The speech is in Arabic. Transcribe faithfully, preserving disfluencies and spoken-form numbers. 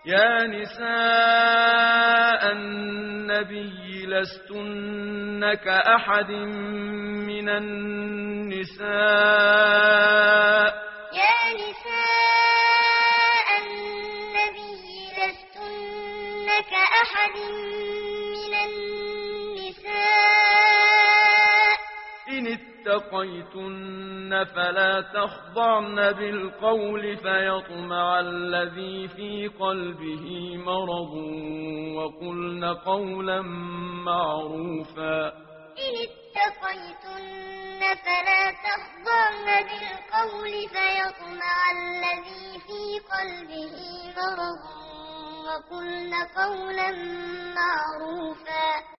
يا نساء النبي لستن كأحد من النساء يا نساء النبي لستن كأحد من النساء إن اتقيتن فلا تخضعن بالقول فيطمع الذي في قلبه مرض وقلن قولا معروفا إن اتقيتن فلا تخضعن بالقول فيطمع الذي في قلبه مرض وقلن قولا معروفا